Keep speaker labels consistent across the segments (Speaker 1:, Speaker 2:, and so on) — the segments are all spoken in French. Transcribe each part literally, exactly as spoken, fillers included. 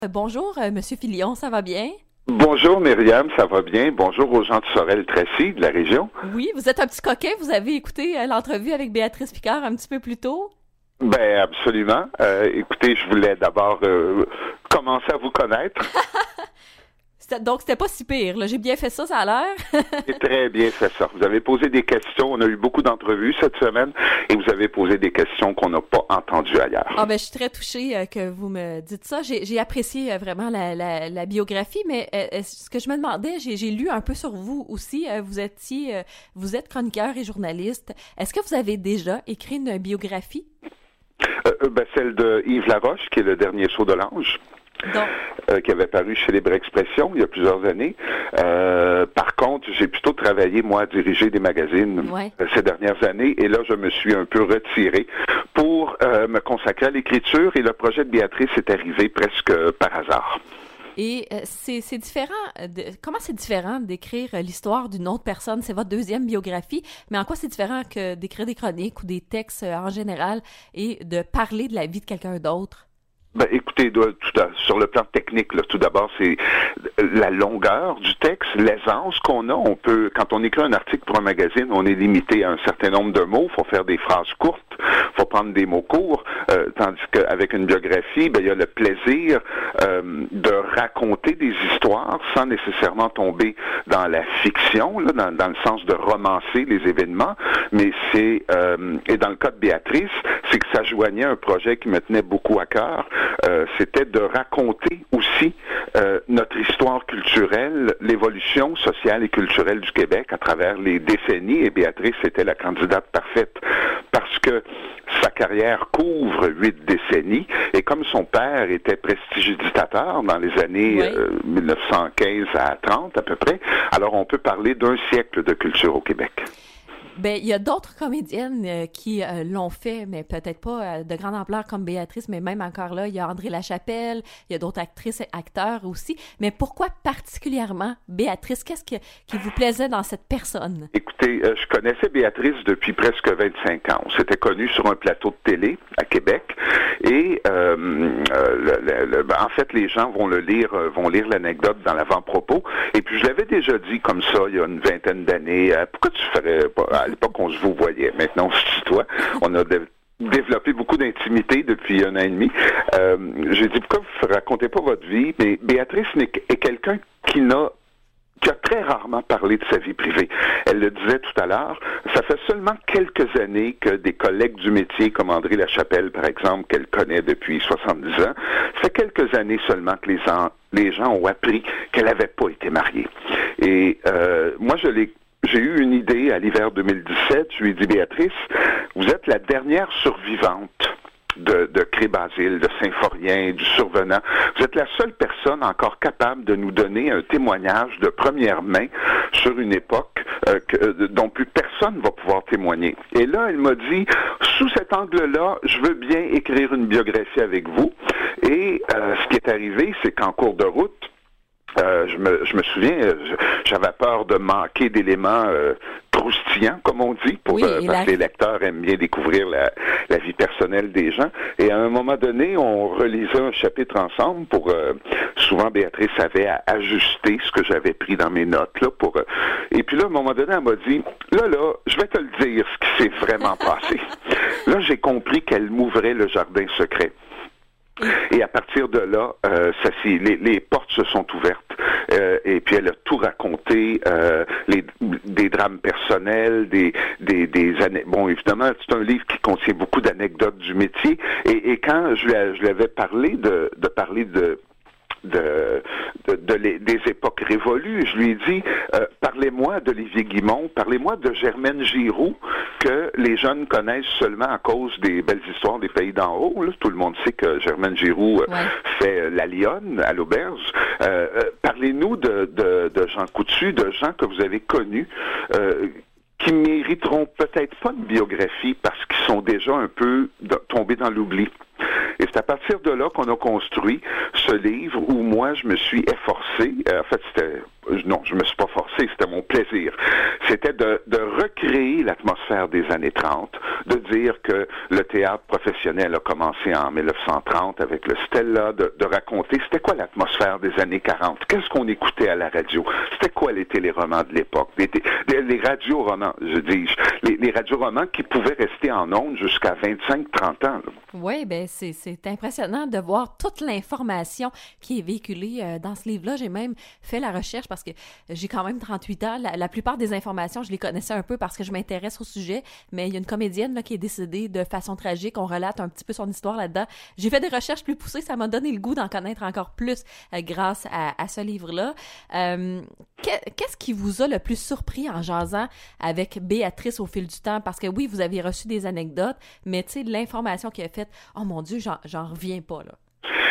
Speaker 1: Euh, Bonjour, euh, Monsieur Filion, ça va bien?
Speaker 2: Bonjour Myriam, ça va bien? Bonjour aux gens de Sorel-Tracy, de la région.
Speaker 1: Oui, vous êtes un petit coquin, vous avez écouté euh, l'entrevue avec Béatrice Picard un petit peu plus tôt?
Speaker 2: Ben absolument. Euh, écoutez, je voulais d'abord euh, commencer à vous connaître.
Speaker 1: C'était- Donc, c'était pas si pire, là. J'ai bien fait ça, ça a l'air.
Speaker 2: C'est très bien fait ça. Vous avez posé des questions, on a eu beaucoup d'entrevues cette semaine, et vous avez posé des questions qu'on n'a pas entendues ailleurs.
Speaker 1: Ah ben, je suis très touchée euh, que vous me dites ça. J'ai, j'ai apprécié euh, vraiment la, la, la biographie, mais euh, euh, ce que je me demandais, j'ai, j'ai lu un peu sur vous aussi. Euh, vous étiez, euh, vous êtes chroniqueur et journaliste. Est-ce que vous avez déjà écrit une biographie?
Speaker 2: Euh, euh, ben, celle de Yves Laroche, qui est le dernier saut de l'ange.
Speaker 1: Donc,
Speaker 2: Euh, qui avait paru chez Libre Expression il y a plusieurs années. Euh, par contre, j'ai plutôt travaillé, moi, à diriger des magazines
Speaker 1: ouais.
Speaker 2: euh, ces dernières années, et là, je me suis un peu retiré pour euh, me consacrer à l'écriture, et le projet de Béatrice est arrivé presque par hasard.
Speaker 1: Et euh, c'est, c'est différent. De, comment c'est différent d'écrire euh, l'histoire d'une autre personne? C'est votre deuxième biographie, mais en quoi c'est différent que d'écrire des chroniques ou des textes euh, en général et de parler de la vie de quelqu'un d'autre?
Speaker 2: Ben, écoutez, de- tout à- sur le plan technique, là, tout d'abord, c'est la longueur du texte, l'aisance qu'on a. On peut, quand on écrit un article pour un magazine, on est limité à un certain nombre de mots. Il faut faire des phrases courtes, il faut prendre des mots courts. Euh, tandis qu'avec une biographie, ben, il y a le plaisir euh, de raconter des histoires sans nécessairement tomber dans la fiction, là, dans, dans le sens de romancer les événements. Mais c'est, euh, et dans le cas de Béatrice, c'est que ça joignait un projet qui me tenait beaucoup à cœur. Euh, c'était de raconter aussi euh, notre histoire culturelle, l'évolution sociale et culturelle du Québec à travers les décennies, et Béatrice était la candidate parfaite parce que sa carrière couvre huit décennies, et comme son père était prestidigitateur dans les années
Speaker 1: Oui.
Speaker 2: euh, mille neuf cent quinze à trente à peu près, alors on peut parler d'un siècle de culture au Québec.
Speaker 1: Ben, il y a d'autres comédiennes euh, qui euh, l'ont fait, mais peut-être pas euh, de grande ampleur comme Béatrice, mais même encore là, il y a André Lachapelle, il y a d'autres actrices et acteurs aussi. Mais pourquoi particulièrement Béatrice? Qu'est-ce que, qui vous plaisait dans cette personne?
Speaker 2: Écoutez, euh, je connaissais Béatrice depuis presque vingt-cinq ans. On s'était connus sur un plateau de télé à Québec, et euh, euh, le, le, le, ben, en fait, les gens vont le lire, euh, vont lire l'anecdote dans l'avant-propos. Et puis je l'avais déjà dit comme ça il y a une vingtaine d'années. Euh, pourquoi tu ferais pas? À l'époque, on se vous voyait. Maintenant, on se tutoie. On a de, développé beaucoup d'intimité depuis un an et demi. Euh, j'ai dit, pourquoi vous ne racontez pas votre vie? Mais Béatrice n'est, est quelqu'un qui n'a qui a très rarement parlé de sa vie privée. Elle le disait tout à l'heure, ça fait seulement quelques années que des collègues du métier, comme André Lachapelle, par exemple, qu'elle connaît depuis soixante-dix ans, ça fait quelques années seulement que les, en, les gens ont appris qu'elle n'avait pas été mariée. Et euh, moi, je l'ai J'ai eu une idée à l'hiver deux mille dix-sept. Je lui ai dit, Béatrice, vous êtes la dernière survivante de, de Cré-Basile, de Saint-Forien, du Survenant. Vous êtes la seule personne encore capable de nous donner un témoignage de première main sur une époque euh, que, euh, dont plus personne va pouvoir témoigner. Et là, elle m'a dit, sous cet angle-là, je veux bien écrire une biographie avec vous. Et euh, ce qui est arrivé, c'est qu'en cours de route, Euh, je me je me souviens, euh, j'avais peur de manquer d'éléments euh, croustillants, comme on dit, pour
Speaker 1: Oui,
Speaker 2: euh, parce
Speaker 1: la...
Speaker 2: que les lecteurs aiment bien découvrir la, la vie personnelle des gens. Et à un moment donné, on relisait un chapitre ensemble pour euh, souvent Béatrice avait à ajuster ce que j'avais pris dans mes notes là pour euh, et puis là, à un moment donné, elle m'a dit là là, je vais te le dire ce qui s'est vraiment passé. Là, j'ai compris qu'elle m'ouvrait le jardin secret. Et à partir de là, euh, ça, les, les portes se sont ouvertes. Euh, et puis elle a tout raconté, euh, les, des drames personnels, des, des, des années. Bon, évidemment, c'est un livre qui contient beaucoup d'anecdotes du métier. Et, et quand je, je lui avais parlé de, de parler de De, de, de les, des époques révolues. Je lui ai dit, euh, parlez-moi d'Olivier Guimond, parlez-moi de Germaine Giroux, que les jeunes connaissent seulement à cause des belles histoires des pays d'en haut. Là. Tout le monde sait que Germaine Giroux euh,
Speaker 1: ouais.
Speaker 2: fait euh, la lionne à l'auberge. Euh, euh, parlez-nous de, de, de Jean Coutu, de gens que vous avez connus, euh, qui mériteront peut-être pas une biographie parce qu'ils sont déjà un peu de, tombés dans l'oubli. Et c'est à partir de là qu'on a construit ce livre où moi, je me suis efforcé. Euh, en fait, c'était non, je me suis pas forcé, c'était mon plaisir. C'était de, de recréer l'atmosphère des années trente, de dire que le théâtre professionnel a commencé en mille neuf cent trente avec le Stella, de, de raconter c'était quoi l'atmosphère des années quarante, qu'est-ce qu'on écoutait à la radio, c'était quoi les téléromans de l'époque, les, les, les radioromans, je dis, les, les radioromans qui pouvaient rester en ondes jusqu'à vingt-cinq trente ans. Là.
Speaker 1: Oui, bien, c'est, c'est impressionnant de voir toute l'information qui est véhiculée euh, dans ce livre-là. J'ai même fait la recherche parce que j'ai quand même trente-huit ans. La, la plupart des informations, je les connaissais un peu parce que je m'intéresse au sujet, mais il y a une comédienne là, qui est décédée de façon tragique. On relate un petit peu son histoire là-dedans. J'ai fait des recherches plus poussées. Ça m'a donné le goût d'en connaître encore plus euh, grâce à, à ce livre-là. Euh, qu'est-ce qui vous a le plus surpris en jasant avec Béatrice au fil du temps? Parce que oui, vous avez reçu des anecdotes, mais tu sais, l'information qui a fait, oh mon Dieu, j'en, j'en reviens pas, là.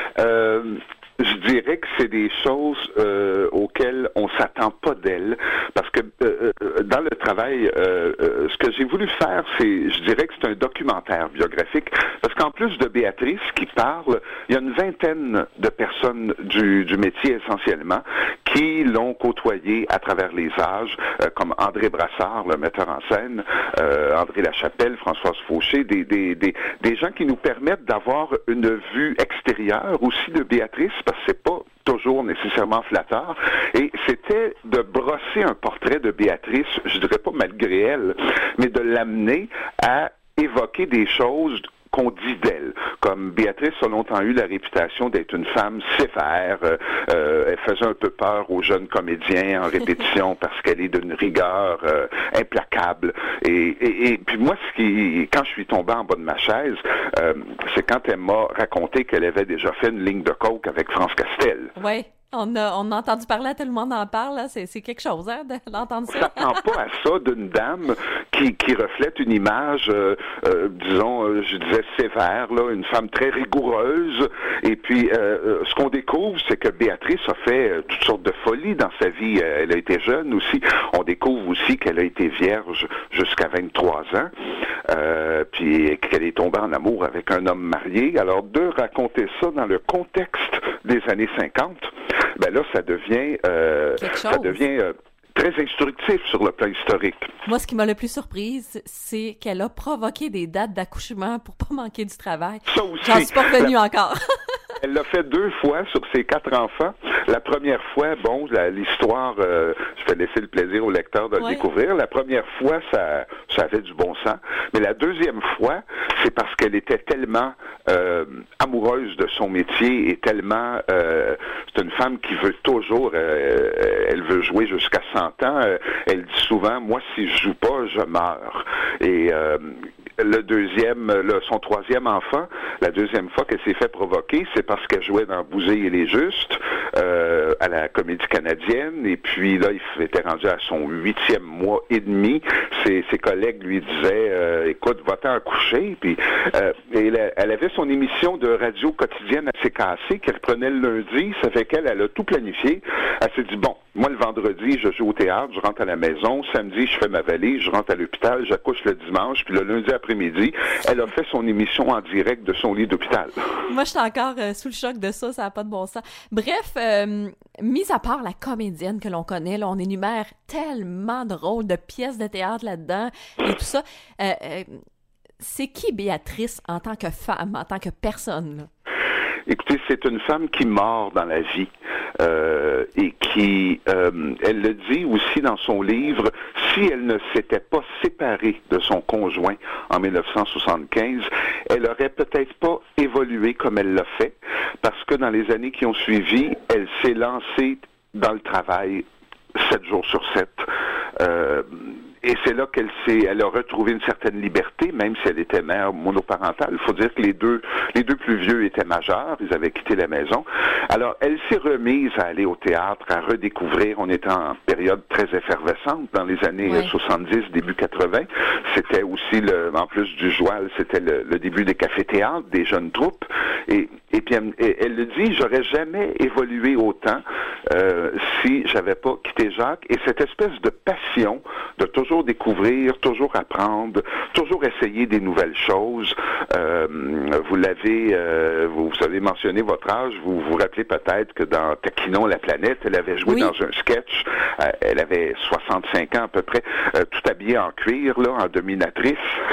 Speaker 2: Euh, je dirais que c'est des choses euh, auxquelles on s'attend pas d'elle, parce que euh, dans le travail, euh, euh, ce que j'ai voulu faire, c'est, je dirais que c'est un documentaire biographique, parce qu'en plus de Béatrice qui parle, il y a une vingtaine de personnes du, du métier essentiellement qui l'ont côtoyé à travers les âges, euh, comme André Brassard, le metteur en scène, euh, André Lachapelle, Françoise Fauché, des, des, des, des gens qui nous permettent d'avoir une vue extérieure aussi de Béatrice, parce que c'est pas toujours nécessairement flatteur, et c'était de brosser un portrait de Béatrice, je dirais pas malgré elle, mais de l'amener à évoquer des choses qu'on dit d'elle. Comme Béatrice a longtemps eu la réputation d'être une femme sévère, euh, euh, elle faisait un peu peur aux jeunes comédiens en répétition parce qu'elle est d'une rigueur euh, implacable. Et, et, et puis moi, ce qui, quand je suis tombé en bas de ma chaise, euh, c'est quand elle m'a raconté qu'elle avait déjà fait une ligne de coke avec France Castel.
Speaker 1: Oui. On a, on a entendu parler, tout le monde en parle, là. C'est, c'est quelque chose, hein, de, d'entendre ça.
Speaker 2: On s'attend pas à ça d'une dame qui, qui reflète une image, euh, euh, disons, euh, je disais sévère, là, une femme très rigoureuse. Et puis, euh, ce qu'on découvre, c'est que Béatrice a fait euh, toutes sortes de folies dans sa vie. Elle a été jeune aussi. On découvre aussi qu'elle a été vierge jusqu'à vingt-trois ans. Euh, puis qu'elle est tombée en amour avec un homme marié. Alors, de raconter ça dans le contexte des années cinquante, ben là, ça devient, euh, ça devient euh, très instructif sur le plan historique.
Speaker 1: Moi, ce qui m'a le plus surprise, c'est qu'elle a provoqué des dates d'accouchement pour pas manquer du travail.
Speaker 2: Ça aussi.
Speaker 1: J'en suis pas revenue
Speaker 2: la...
Speaker 1: encore.
Speaker 2: Elle l'a fait deux fois sur ses quatre enfants. La première fois, bon, la, l'histoire, euh, je vais laisser le plaisir au lecteur de ouais. le découvrir. La première fois, ça, ça avait du bon sens. Mais la deuxième fois, c'est parce qu'elle était tellement euh, amoureuse de son métier et tellement... Euh, c'est une femme qui veut toujours... Euh, elle veut jouer jusqu'à cent ans. Euh, elle dit souvent, moi, si je joue pas, je meurs. Et... Euh, le deuxième, le, son troisième enfant, la deuxième fois qu'elle s'est fait provoquer, c'est parce qu'elle jouait dans Bouzé et les Justes, euh, à la Comédie Canadienne, et puis là, il était rendu à son huitième mois et demi. Ses, ses collègues lui disaient, euh, écoute, va-t'en à coucher, puis euh, et elle, elle avait son émission de radio quotidienne assez cassée, qu'elle prenait le lundi, ça fait qu'elle, elle a tout planifié. Elle s'est dit, bon, moi, le vendredi, je joue au théâtre, je rentre à la maison. Samedi, je fais ma valise, je rentre à l'hôpital, j'accouche le dimanche, puis le lundi après-midi, elle a fait son émission en direct de son lit d'hôpital.
Speaker 1: Moi, je suis encore euh, sous le choc de ça, ça n'a pas de bon sens. Bref, euh, mis à part la comédienne que l'on connaît, là, on énumère tellement de rôles, de pièces de théâtre là-dedans et tout ça. Euh, euh, c'est qui Béatrice en tant que femme, en tant que personne, là?
Speaker 2: Écoutez, c'est une femme qui mord dans la vie euh, et qui, euh, elle le dit aussi dans son livre, si elle ne s'était pas séparée de son conjoint en mille neuf cent soixante-quinze, elle aurait peut-être pas évolué comme elle l'a fait, parce que dans les années qui ont suivi, elle s'est lancée dans le travail sept jours sur sept. Euh, Et c'est là qu'elle s'est, elle a retrouvé une certaine liberté, même si elle était mère monoparentale. Il faut dire que les deux, les deux plus vieux étaient majeurs, ils avaient quitté la maison. Alors, elle s'est remise à aller au théâtre, à redécouvrir. On était en période très effervescente dans les années ouais. soixante-dix, début quatre-vingts. C'était aussi, le, en plus du joual, c'était le, le début des cafés-théâtres, des jeunes troupes. Et Et puis elle, elle le dit, j'aurais jamais évolué autant euh, si j'avais pas quitté Jacques. Et cette espèce de passion de toujours découvrir, toujours apprendre, toujours essayer des nouvelles choses. Euh, vous l'avez, euh, vous, vous avez mentionné votre âge. Vous vous rappelez peut-être que dans Taquinons la planète, elle avait joué oui. dans un sketch. Euh, elle avait soixante-cinq ans à peu près, euh, tout habillée en cuir, là, en dominatrice.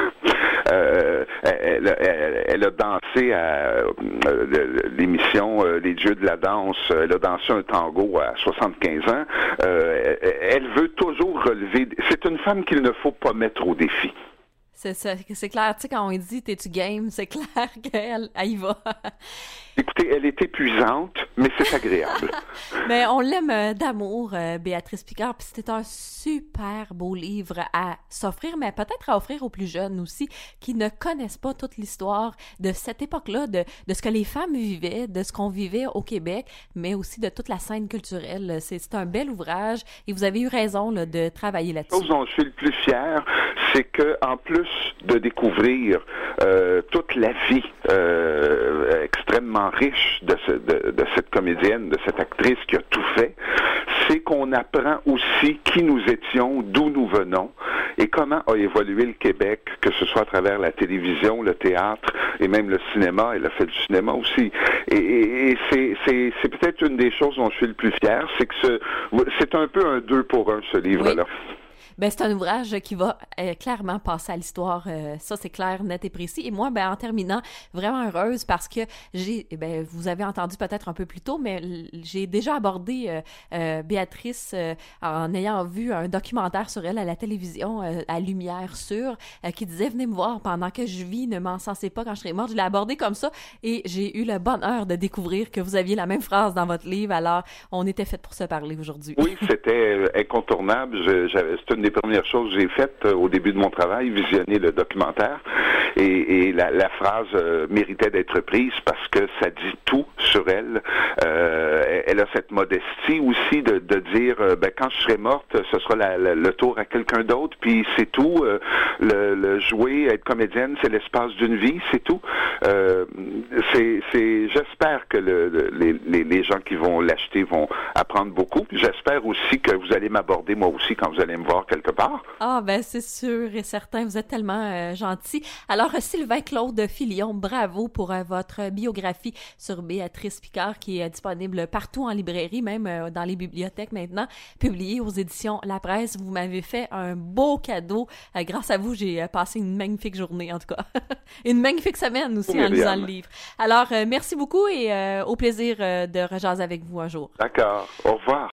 Speaker 2: Euh, elle, elle, elle a dansé à euh, l'émission euh, Les Dieux de la danse. Elle a dansé un tango à soixante-quinze ans. Euh, elle veut toujours relever. C'est une femme qu'il ne faut pas mettre au défi.
Speaker 1: C'est, c'est, c'est clair, tu sais, quand on dit « t'es-tu game », c'est clair qu'elle elle y va.
Speaker 2: Écoutez, elle est épuisante, mais c'est agréable.
Speaker 1: Mais on l'aime d'amour, euh, Béatrice Picard, puis c'était un super beau livre à s'offrir, mais peut-être à offrir aux plus jeunes aussi, qui ne connaissent pas toute l'histoire de cette époque-là, de, de ce que les femmes vivaient, de ce qu'on vivait au Québec, mais aussi de toute la scène culturelle. C'est, c'est un bel ouvrage, et vous avez eu raison là, de travailler là-dessus.
Speaker 2: La chose dont je suis le plus fier, c'est que en plus de découvrir euh, toute la vie euh, extrêmement riche de, ce, de, de cette comédienne, de cette actrice qui a tout fait, c'est qu'on apprend aussi qui nous étions, d'où nous venons et comment a évolué le Québec, que ce soit à travers la télévision, le théâtre et même le cinéma. Elle a fait du cinéma aussi. Et, et, et c'est, c'est, c'est peut-être une des choses dont je suis le plus fier, c'est que ce, c'est un peu un deux pour un, ce livre-là.
Speaker 1: Oui. Ben, c'est un ouvrage qui va euh, clairement passer à l'histoire. Euh, ça, c'est clair, net et précis. Et moi, ben, en terminant, vraiment heureuse parce que j'ai, ben, vous avez entendu peut-être un peu plus tôt, mais l- j'ai déjà abordé euh, euh, Béatrice euh, en ayant vu un documentaire sur elle à la télévision, euh, à Lumière Sûre, euh, qui disait « Venez me voir pendant que je vis, ne m'encensez pas quand je serai morte ». Je l'ai abordé comme ça et j'ai eu le bonheur de découvrir que vous aviez la même phrase dans votre livre. Alors, on était fait pour se parler aujourd'hui.
Speaker 2: Oui, c'était incontournable. Je, j'avais, c'est une des premières choses que j'ai faites euh, au début de mon travail, visionner le documentaire. Et, et la, la phrase euh, méritait d'être prise parce que ça dit tout sur elle. Euh, elle a cette modestie aussi de, de dire, euh, ben, quand je serai morte, ce sera la, la, le tour à quelqu'un d'autre, puis c'est tout. Euh, le, le jouer, être comédienne, c'est l'espace d'une vie, c'est tout. Euh, c'est, c'est, j'espère que le, le, les, les gens qui vont l'acheter vont apprendre beaucoup. J'espère aussi que vous allez m'aborder moi aussi quand vous allez me voir quelque part.
Speaker 1: Ah, ben c'est sûr et certain, vous êtes tellement euh, gentil. Alors, Sylvain Claude Filion, bravo pour euh, votre biographie sur Béatrice Picard qui est disponible partout en librairie, même euh, dans les bibliothèques maintenant, publiée aux éditions La Presse. Vous m'avez fait un beau cadeau. Euh, grâce à vous, j'ai euh, passé une magnifique journée, en tout cas. Une magnifique semaine aussi oui, en lisant le livre. Alors, euh, merci beaucoup et euh, au plaisir euh, de rejaser avec vous un jour.
Speaker 2: D'accord. Au revoir.